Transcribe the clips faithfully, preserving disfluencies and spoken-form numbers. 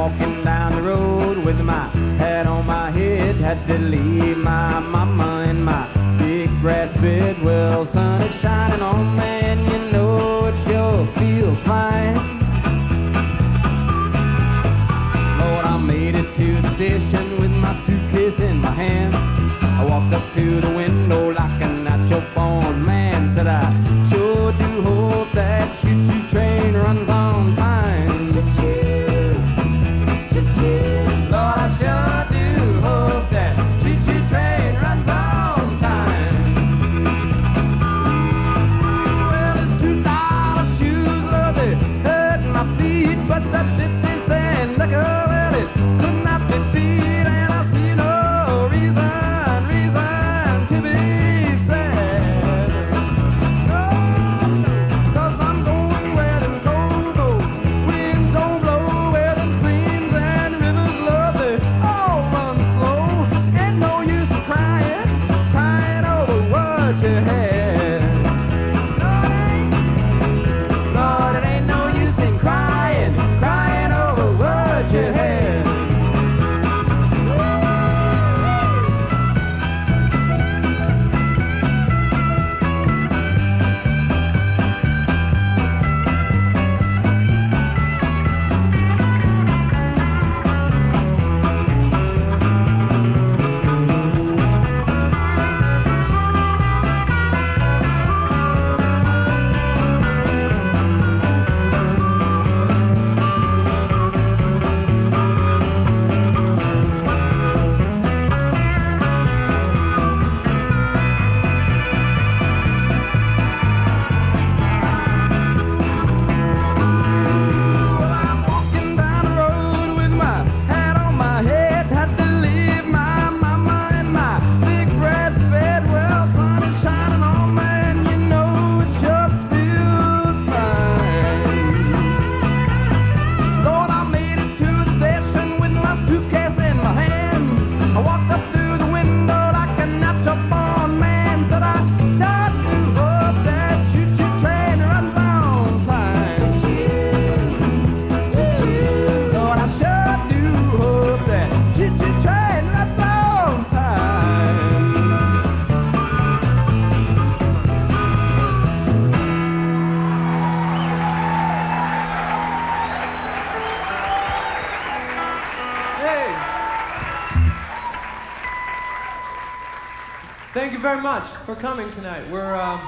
walking down the road with my hat on my head. Had to leave my mama in my big brass bed. Well, sun is shining on me, and you know it sure feels fine. Lord, I made it to the station with my suitcase in my hand. I walked up to the window like a natural-born man. Said, I sure do hope that choo-choo train runs on time. Choo-choo, choo-choo. Lord, I sure do hope that choo-choo train runs on time. Well, it's two dollar shoes, Lord, they hurt my feet, but that fifty cent liquor, well, it could not be beat, and I see no reason. Thank you very much for coming tonight. We're um,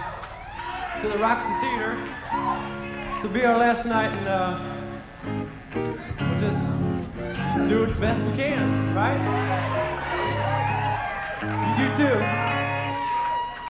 to the Roxy Theater. This will be our last night, and uh, we'll just do it the best we can, right? You do too.